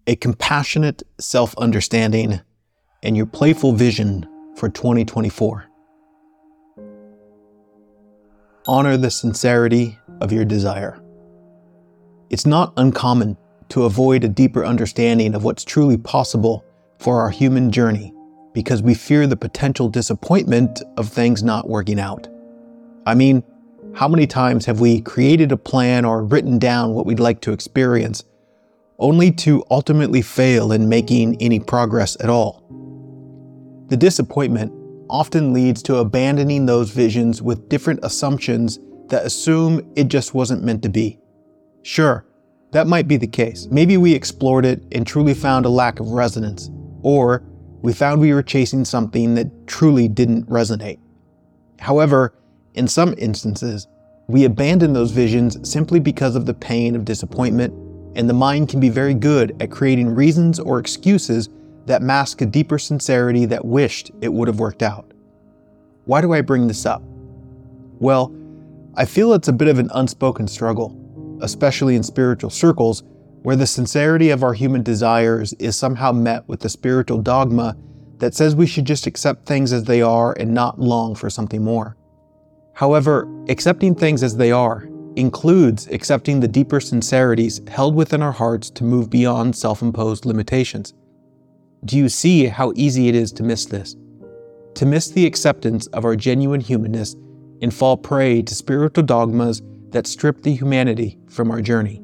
a compassionate self-understanding, and your playful vision for 2024. Honor the sincerity of your desire. It's not uncommon to avoid a deeper understanding of what's truly possible for our human journey because we fear the potential disappointment of things not working out. I mean, how many times have we created a plan or written down what we'd like to experience, only to ultimately fail in making any progress at all? The disappointment often leads to abandoning those visions with different assumptions that assume it just wasn't meant to be. Sure, that might be the case. Maybe we explored it and truly found a lack of resonance, or we found we were chasing something that truly didn't resonate. However, in some instances, we abandon those visions simply because of the pain of disappointment, and the mind can be very good at creating reasons or excuses that mask a deeper sincerity that wished it would have worked out. Why do I bring this up? Well, I feel it's a bit of an unspoken struggle, especially in spiritual circles, where the sincerity of our human desires is somehow met with the spiritual dogma that says we should just accept things as they are and not long for something more. However, accepting things as they are includes accepting the deeper sincerities held within our hearts to move beyond self-imposed limitations. Do you see how easy it is to miss this? To miss the acceptance of our genuine humanness and fall prey to spiritual dogmas that strip the humanity from our journey.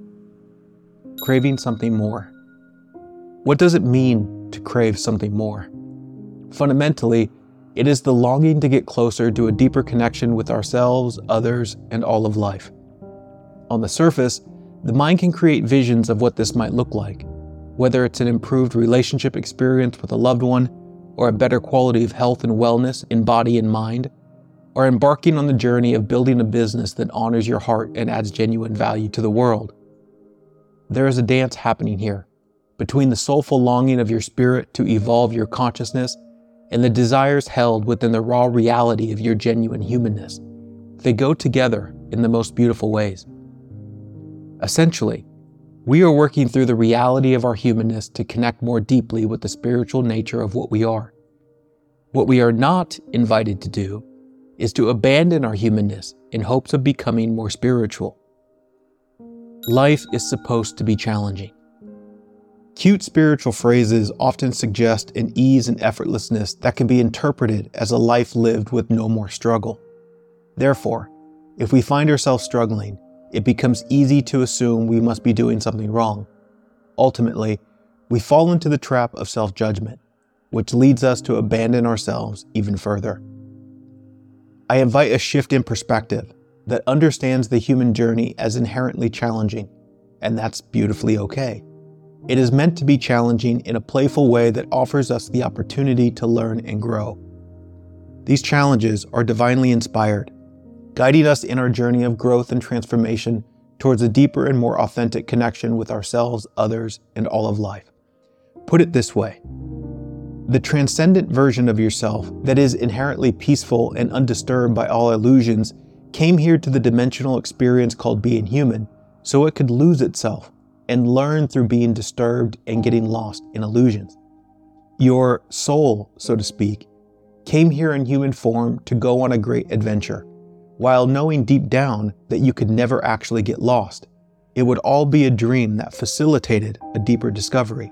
Craving something more. What does it mean to crave something more? Fundamentally, it is the longing to get closer to a deeper connection with ourselves, others, and all of life. On the surface, the mind can create visions of what this might look like, whether it's an improved relationship experience with a loved one, or a better quality of health and wellness in body and mind, or embarking on the journey of building a business that honors your heart and adds genuine value to the world. There is a dance happening here between the soulful longing of your spirit to evolve your consciousness and the desires held within the raw reality of your genuine humanness. They go together in the most beautiful ways. Essentially, we are working through the reality of our humanness to connect more deeply with the spiritual nature of what we are. What we are not invited to do is to abandon our humanness in hopes of becoming more spiritual. Life is supposed to be challenging. Cute spiritual phrases often suggest an ease and effortlessness that can be interpreted as a life lived with no more struggle. Therefore, if we find ourselves struggling, it becomes easy to assume we must be doing something wrong. Ultimately, we fall into the trap of self-judgment, which leads us to abandon ourselves even further. I invite a shift in perspective that understands the human journey as inherently challenging, and that's beautifully okay. It is meant to be challenging in a playful way that offers us the opportunity to learn and grow. These challenges are divinely inspired, guiding us in our journey of growth and transformation towards a deeper and more authentic connection with ourselves, others, and all of life. Put it this way: the transcendent version of yourself that is inherently peaceful and undisturbed by all illusions came here to the dimensional experience called being human so it could lose itself and learn through being disturbed and getting lost in illusions. Your soul, so to speak, came here in human form to go on a great adventure, while knowing deep down that you could never actually get lost. It would all be a dream that facilitated a deeper discovery.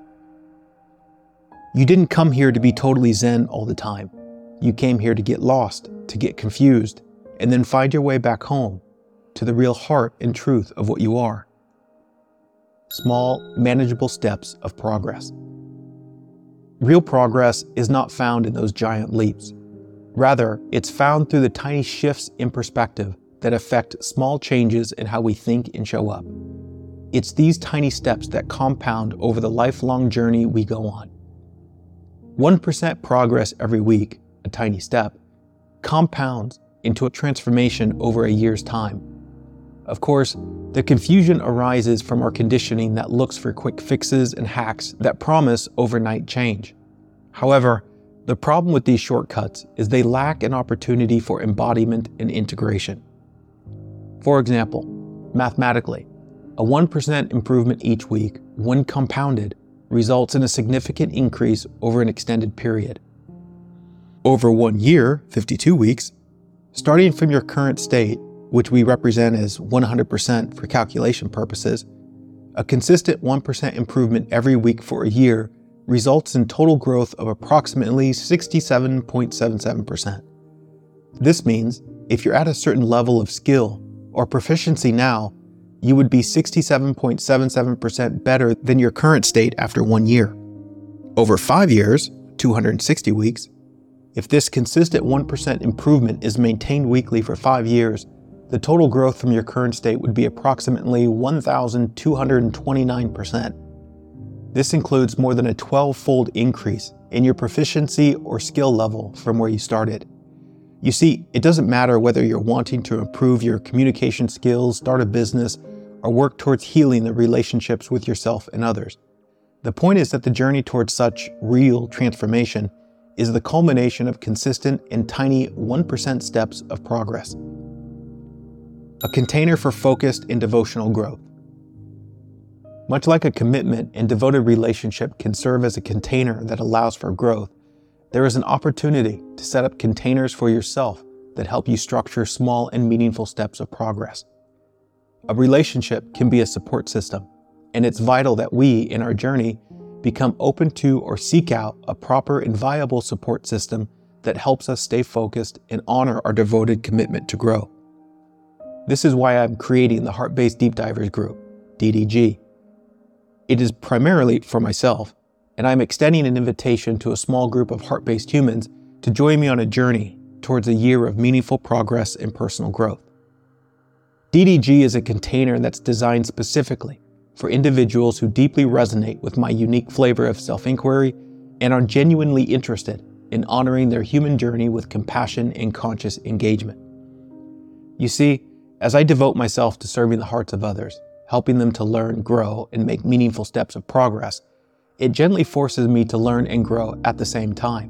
You didn't come here to be totally zen all the time. You came here to get lost, to get confused, and then find your way back home to the real heart and truth of what you are. Small, manageable steps of progress. Real progress is not found in those giant leaps. Rather, it's found through the tiny shifts in perspective that affect small changes in how we think and show up. It's these tiny steps that compound over the lifelong journey we go on. 1% progress every week, a tiny step, compounds into a transformation over a year's time. Of course, the confusion arises from our conditioning that looks for quick fixes and hacks that promise overnight change. However, the problem with these shortcuts is they lack an opportunity for embodiment and integration. For example, mathematically, a 1% improvement each week, when compounded, results in a significant increase over an extended period. Over 1 year, 52 weeks, starting from your current state, which we represent as 100% for calculation purposes, a consistent 1% improvement every week for a year results in total growth of approximately 67.77%. This means if you're at a certain level of skill or proficiency now, you would be 67.77% better than your current state after 1 year. Over 5 years, 260 weeks, if this consistent 1% improvement is maintained weekly for 5 years, the total growth from your current state would be approximately 1,229%. This includes more than a 12-fold increase in your proficiency or skill level from where you started. You see, it doesn't matter whether you're wanting to improve your communication skills, start a business, or work towards healing the relationships with yourself and others. The point is that the journey towards such real transformation is the culmination of consistent and tiny 1% steps of progress. A container for focused and devotional growth. Much like a commitment and devoted relationship can serve as a container that allows for growth, there is an opportunity to set up containers for yourself that help you structure small and meaningful steps of progress. A relationship can be a support system, and it's vital that we, in our journey, become open to or seek out a proper and viable support system that helps us stay focused and honor our devoted commitment to grow. This is why I'm creating the Heart-Based Deep Divers Group, DDG. It is primarily for myself, and I'm extending an invitation to a small group of heart-based humans to join me on a journey towards a year of meaningful progress and personal growth. DDG is a container that's designed specifically for individuals who deeply resonate with my unique flavor of self-inquiry and are genuinely interested in honoring their human journey with compassion and conscious engagement. You see, as I devote myself to serving the hearts of others, helping them to learn, grow, and make meaningful steps of progress, it gently forces me to learn and grow at the same time.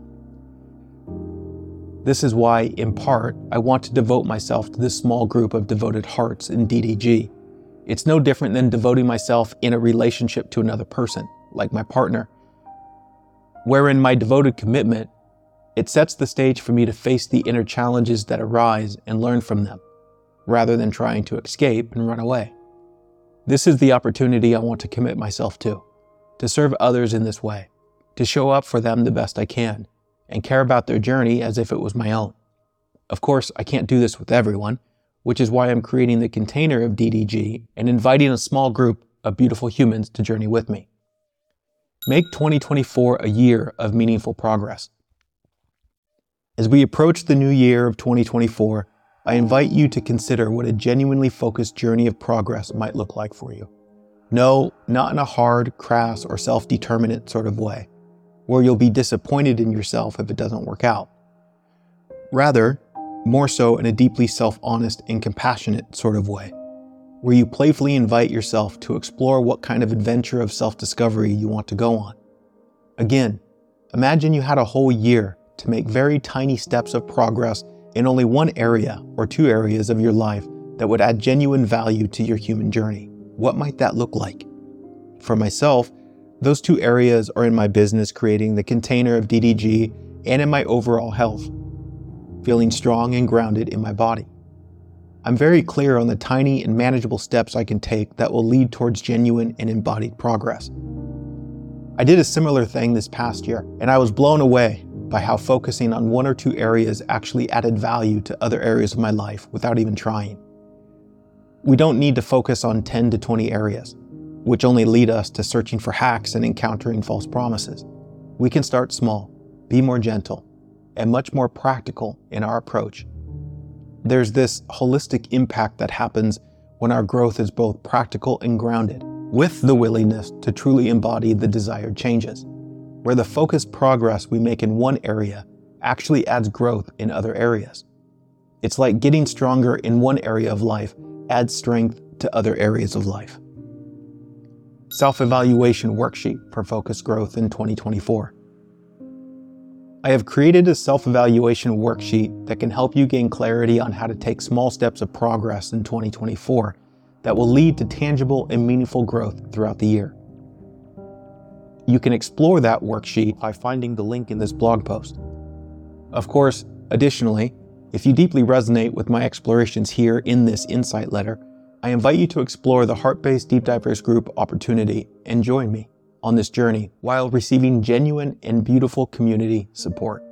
This is why, in part, I want to devote myself to this small group of devoted hearts in DDG. It's no different than devoting myself in a relationship to another person, like my partner, wherein my devoted commitment, it sets the stage for me to face the inner challenges that arise and learn from them, rather than trying to escape and run away. This is the opportunity I want to commit myself to serve others in this way, to show up for them the best I can, and care about their journey as if it was my own. Of course, I can't do this with everyone, which is why I'm creating the container of DDG and inviting a small group of beautiful humans to journey with me. Make 2024 a year of meaningful progress. As we approach the new year of 2024, I invite you to consider what a genuinely focused journey of progress might look like for you. No, not in a hard, crass, or self-determinate sort of way, where you'll be disappointed in yourself if it doesn't work out. Rather, more so in a deeply self-honest and compassionate sort of way, where you playfully invite yourself to explore what kind of adventure of self-discovery you want to go on. Again, imagine you had a whole year to make very tiny steps of progress in only one area or two areas of your life that would add genuine value to your human journey. What might that look like? For myself, those two areas are in my business creating the container of DDG and in my overall health, feeling strong and grounded in my body. I'm very clear on the tiny and manageable steps I can take that will lead towards genuine and embodied progress. I did a similar thing this past year, and I was blown away by how focusing on one or two areas actually added value to other areas of my life without even trying. We don't need to focus on 10 to 20 areas, which only lead us to searching for hacks and encountering false promises. We can start small, be more gentle, and much more practical in our approach. There's this holistic impact that happens when our growth is both practical and grounded, with the willingness to truly embody the desired changes, where the focused progress we make in one area actually adds growth in other areas. It's like getting stronger in one area of life adds strength to other areas of life. Self-evaluation worksheet for focused growth in 2024. I have created a self-evaluation worksheet that can help you gain clarity on how to take small steps of progress in 2024 that will lead to tangible and meaningful growth throughout the year. You can explore that worksheet by finding the link in this blog post. Of course, additionally, if you deeply resonate with my explorations here in this insight letter, I invite you to explore the Heart-Based Deep Divers Group opportunity and join me on this journey while receiving genuine and beautiful community support.